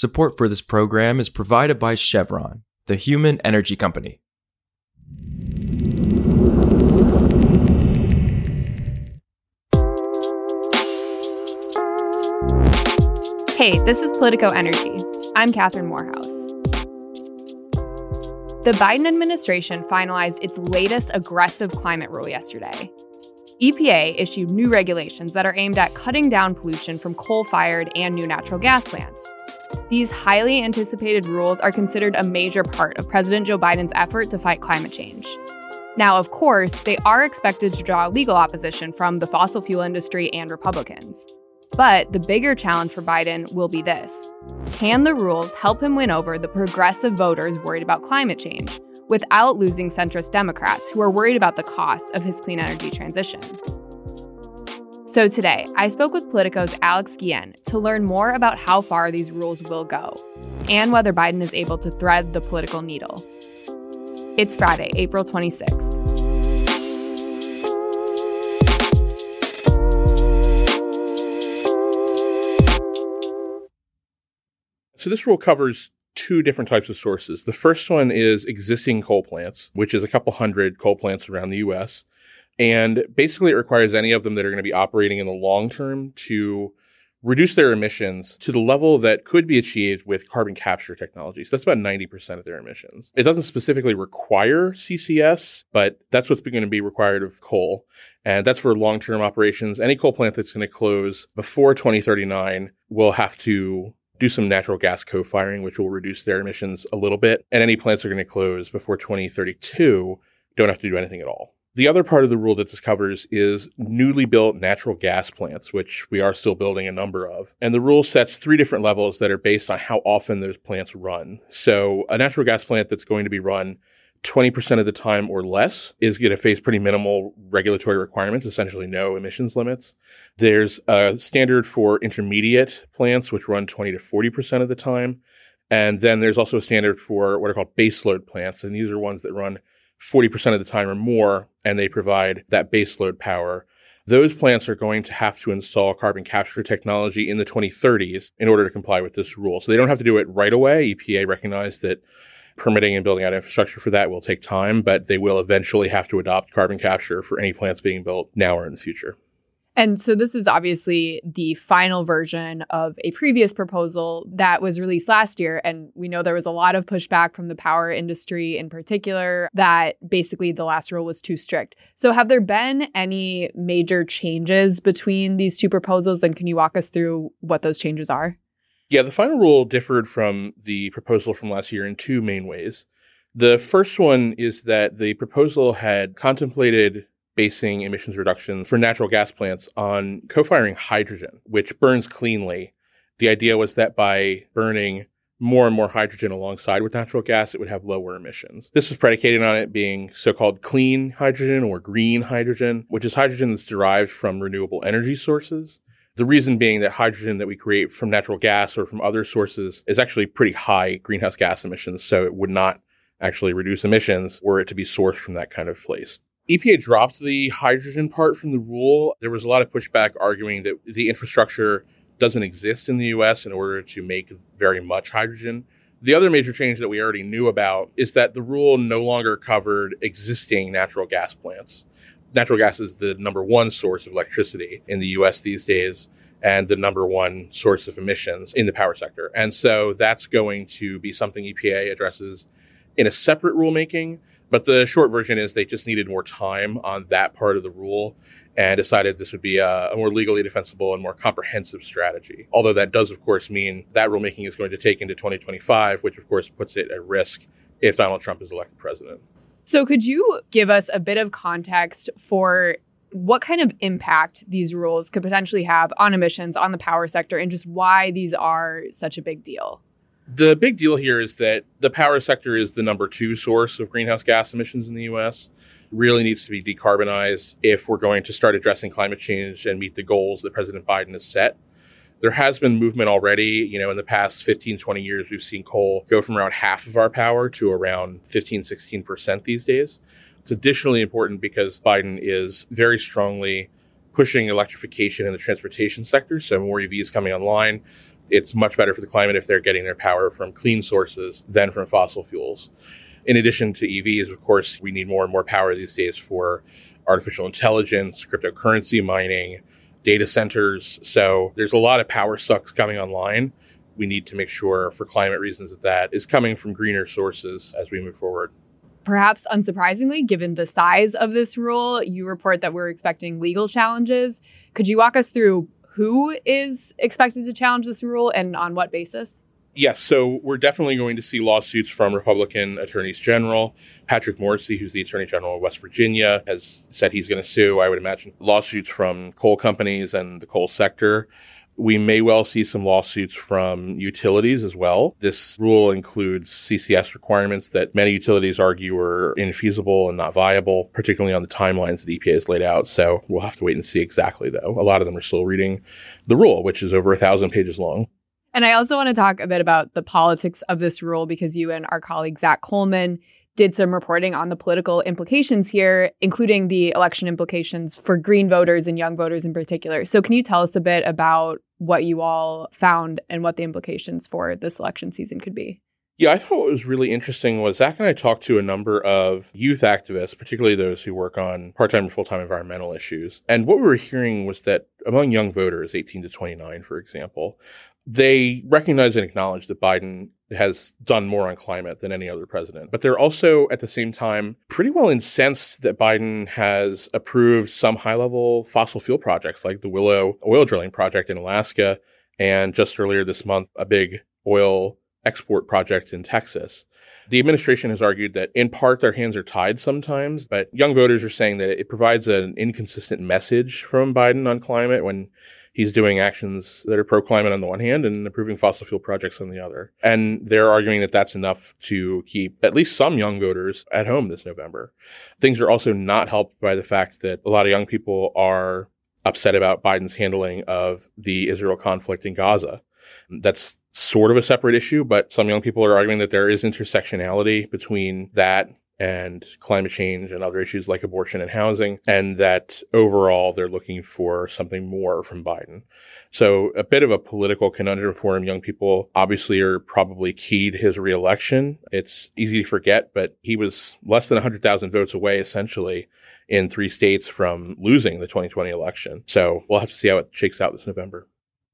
Support for this program is provided by Chevron, the human energy company. Hey, this is Politico Energy. I'm Catherine Morehouse. The Biden administration finalized its latest aggressive climate rule yesterday. EPA issued new regulations that are aimed at cutting down pollution from coal-fired and new natural gas plants. These highly anticipated rules are considered a major part of President Joe Biden's effort to fight climate change. Now, of course, they are expected to draw legal opposition from the fossil fuel industry and Republicans. But the bigger challenge for Biden will be this. Can the rules help him win over the progressive voters worried about climate change without losing centrist Democrats who are worried about the costs of his clean energy transition? So today, I spoke with Politico's Alex Guillen to learn more about how far these rules will go and whether Biden is able to thread the political needle. It's Friday, April 26th. So this rule covers two different types of sources. The first one is existing coal plants, which is a couple hundred coal plants around the U.S., and basically it requires any of them that are going to be operating in the long term to reduce their emissions to the level that could be achieved with carbon capture technology. So that's about 90% of their emissions. It doesn't specifically require CCS, but that's what's going to be required of coal. And that's for long-term operations. Any coal plant that's going to close before 2039 will have to do some natural gas co-firing, which will reduce their emissions a little bit. And any plants that are going to close before 2032 don't have to do anything at all. The other part of the rule that this covers is newly built natural gas plants, which we are still building a number of. And the rule sets three different levels that are based on how often those plants run. So a natural gas plant that's going to be run 20% of the time or less is going to face pretty minimal regulatory requirements, essentially no emissions limits. There's a standard for intermediate plants, which run 20 to 40% of the time. And then there's also a standard for what are called baseload plants. And these are ones that run 40% of the time or more, and they provide that baseload power. Those plants are going to have to install carbon capture technology in the 2030s in order to comply with this rule. So they don't have to do it right away. EPA recognized that permitting and building out infrastructure for that will take time, but they will eventually have to adopt carbon capture for any plants being built now or in the future. And so this is obviously the final version of a previous proposal that was released last year. And we know there was a lot of pushback from the power industry in particular that basically the last rule was too strict. So have there been any major changes between these two proposals? And can you walk us through what those changes are? Yeah, the final rule differed from the proposal from last year in two main ways. The first one is that the proposal had contemplated basing emissions reduction for natural gas plants on co-firing hydrogen, which burns cleanly. The idea was that by burning more and more hydrogen alongside with natural gas, it would have lower emissions. This was predicated on it being so-called clean hydrogen or green hydrogen, which is hydrogen that's derived from renewable energy sources. The reason being that hydrogen that we create from natural gas or from other sources is actually pretty high greenhouse gas emissions, so it would not actually reduce emissions were it to be sourced from that kind of place. EPA dropped the hydrogen part from the rule. There was a lot of pushback arguing that the infrastructure doesn't exist in the U.S. in order to make very much hydrogen. The other major change that we already knew about is that the rule no longer covered existing natural gas plants. Natural gas is the number one source of electricity in the U.S. these days and the number one source of emissions in the power sector. And so that's going to be something EPA addresses in a separate rulemaking. But the short version is they just needed more time on that part of the rule and decided this would be a more legally defensible and more comprehensive strategy. Although that does, of course, mean that rulemaking is going to take into 2025, which, of course, puts it at risk if Donald Trump is elected president. So could you give us a bit of context for what kind of impact these rules could potentially have on emissions, on the power sector, and just why these are such a big deal? The big deal here is that the power sector is the number two source of greenhouse gas emissions in the U.S. Really needs to be decarbonized if we're going to start addressing climate change and meet the goals that President Biden has set. There has been movement already. In the past 15, 20 years, we've seen coal go from around half of our power to around 15, 16% these days. It's additionally important because Biden is very strongly pushing electrification in the transportation sector. So more EVs coming online. it's much better for the climate if they're getting their power from clean sources than from fossil fuels. In addition to EVs, of course, we need more and more power these days for artificial intelligence, cryptocurrency mining, data centers. So there's a lot of power sucks coming online. We need to make sure for climate reasons that is coming from greener sources as we move forward. Perhaps unsurprisingly, given the size of this rule, you report that we're expecting legal challenges. Could you walk us through who is expected to challenge this rule and on what basis? Yes, so we're definitely going to see lawsuits from Republican attorneys general. Patrick Morrisey, who's the attorney general of West Virginia, has said he's going to sue, I would imagine, lawsuits from coal companies and the coal sector. We may well see some lawsuits from utilities as well. This rule includes CCS requirements that many utilities argue are infeasible and not viable, particularly on the timelines that EPA has laid out. So we'll have to wait and see exactly, though. A lot of them are still reading the rule, which is over 1,000 pages long. And I also want to talk a bit about the politics of this rule because you and our colleague Zach Coleman did some reporting on the political implications here, including the election implications for green voters and young voters in particular. So can you tell us a bit about what you all found and what the implications for this election season could be? Yeah, I thought what was really interesting was Zach and I talked to a number of youth activists, particularly those who work on part-time and full-time environmental issues. And what we were hearing was that among young voters, 18 to 29, for example, they recognize and acknowledge that Biden has done more on climate than any other president. But they're also, at the same time, pretty well incensed that Biden has approved some high-level fossil fuel projects like the Willow oil drilling project in Alaska, and just earlier this month, a big oil export project in Texas. The administration has argued that in part their hands are tied sometimes, but young voters are saying that it provides an inconsistent message from Biden on climate when he's doing actions that are pro-climate on the one hand and approving fossil fuel projects on the other. And they're arguing that that's enough to keep at least some young voters at home this November. Things are also not helped by the fact that a lot of young people are upset about Biden's handling of the Israel conflict in Gaza. That's sort of a separate issue, but some young people are arguing that there is intersectionality between that and climate change and other issues like abortion and housing, and that overall they're looking for something more from Biden. So a bit of a political conundrum for him. Young people obviously are probably key to his reelection. It's easy to forget, but he was less than 100,000 votes away, essentially, in 3 states from losing the 2020 election. So we'll have to see how it shakes out this November.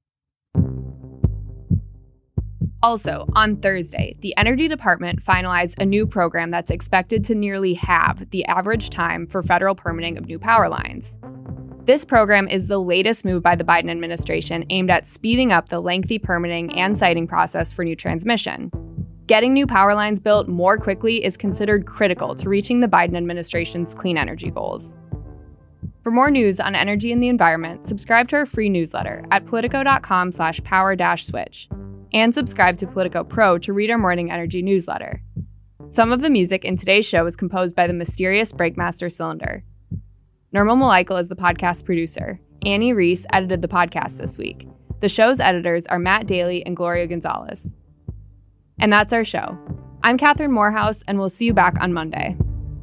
Also, on Thursday, the Energy Department finalized a new program that's expected to nearly halve the average time for federal permitting of new power lines. This program is the latest move by the Biden administration aimed at speeding up the lengthy permitting and siting process for new transmission. Getting new power lines built more quickly is considered critical to reaching the Biden administration's clean energy goals. For more news on energy and the environment, subscribe to our free newsletter at politico.com/power-switch. And subscribe to Politico Pro to read our morning energy newsletter. Some of the music in today's show is composed by the mysterious Breakmaster Cylinder. Nirmal Malaikal is the podcast producer. Annie Reese edited the podcast this week. The show's editors are Matt Daly and Gloria Gonzalez. And that's our show. I'm Catherine Morehouse, and we'll see you back on Monday.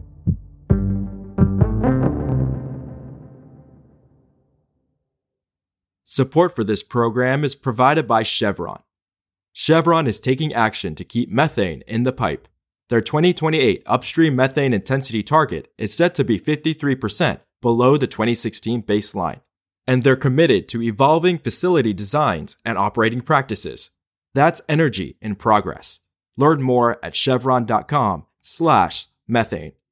Support for this program is provided by Chevron. Chevron is taking action to keep methane in the pipe. Their 2028 upstream methane intensity target is set to be 53% below the 2016 baseline. And they're committed to evolving facility designs and operating practices. That's energy in progress. Learn more at chevron.com/methane.